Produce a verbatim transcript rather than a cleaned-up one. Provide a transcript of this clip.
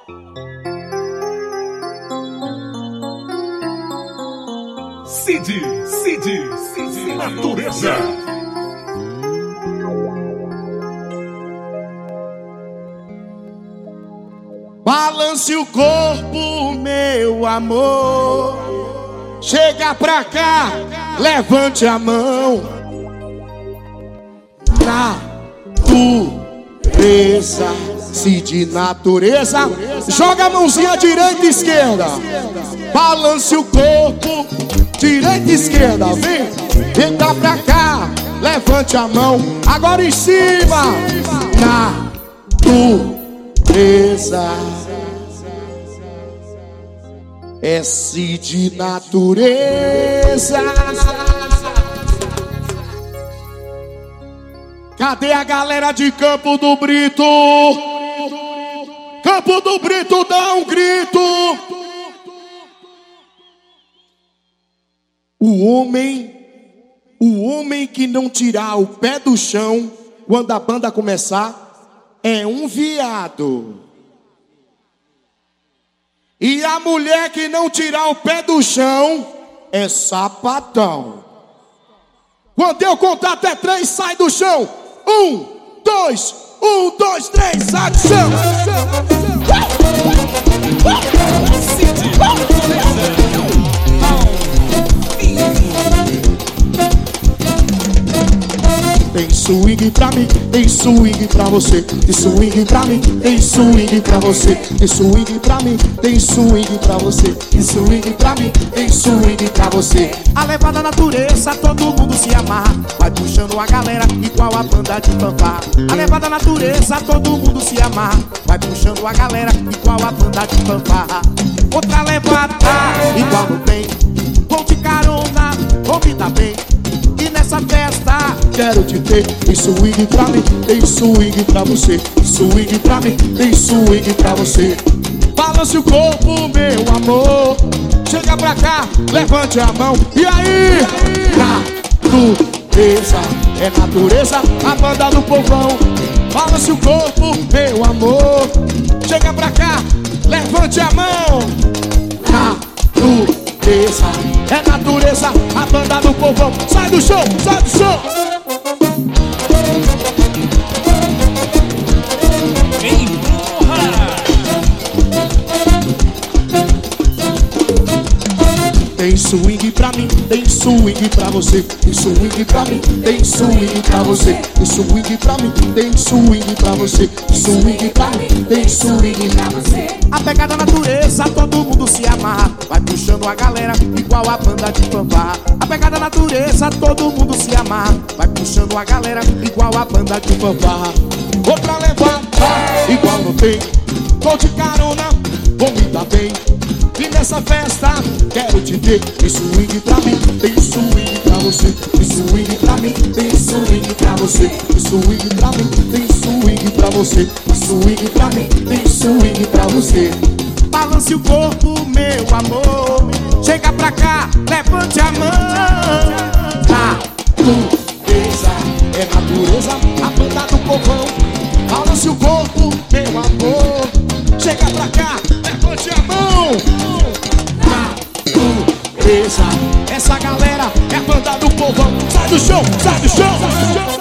Cid, Cid, Cid, natureza. Balance o corpo, meu amor. Chega pra cá, levante a mão. Natureza, se de natureza. Joga a mãozinha direita e esquerda. Balance o corpo, direita e esquerda. Vem, vem cá pra cá, levante a mão. Agora em cima. Natureza. É se de natureza. Cadê a galera de Campo do Brito? Campo do Brito, dá um grito. O homem, o homem que não tirar o pé do chão quando a banda começar é um viado. E a mulher que não tirar o pé do chão é sapatão. Quando eu contar até três, sai do chão. Um, dois, um, dois, três, sai do chão. Tem swing pra mim, tem swing pra você. Tem swing pra mim, tem swing pra você. Tem swing pra mim, tem swing pra você. Tem swing pra mim, tem swing pra você. A levada natureza, todo mundo se amarra. Vai puxando a galera igual a banda de fanfarra. A levada natureza, todo mundo se amarra. Vai puxando a galera igual a banda de fanfarra. Outra levada, igual não tem. Vou de carona, vou me dar bem. E nessa festa quero te ter. Tem swing pra mim, tem swing pra você. Tem swing pra mim, tem swing pra você. Balance o corpo, meu amor. Chega pra cá, levante a mão. E aí? Natureza, é natureza, a banda do povão. Balance o corpo, meu amor. Chega pra cá, levante a mão. Natureza, é natureza, a banda do povão. Sai do chão, sai do chão. Tem swing pra mim, tem swing pra você. Tem swing pra mim, tem swing pra você. Tem swing pra mim, tem swing pra você. Tem swing pra mim, tem swing pra você. A pegada natureza, todo mundo se amarra. Vai puxando a galera igual a banda de fanfarra. A pegada natureza, todo mundo se amarra. Vai puxando a galera igual a banda de fanfarra. Outra levada, igual não tem. Tô de carona, vou me dar bem. E nessa festa quero te ter. Tem swing pra mim, tem swing pra você. Tem swing pra mim, tem swing pra você. Tem swing pra mim, tem swing pra você. Tem swing pra mim, tem swing pra você. Balance o corpo, meu amor. Chega pra cá, levante a mão. Natureza, é natureza, a banda do povão. Balance o corpo, meu amor. Chega pra cá, levante a mão. Natureza, essa galera é a banda do povão. Sai do chão, sai do chão, sai do chão.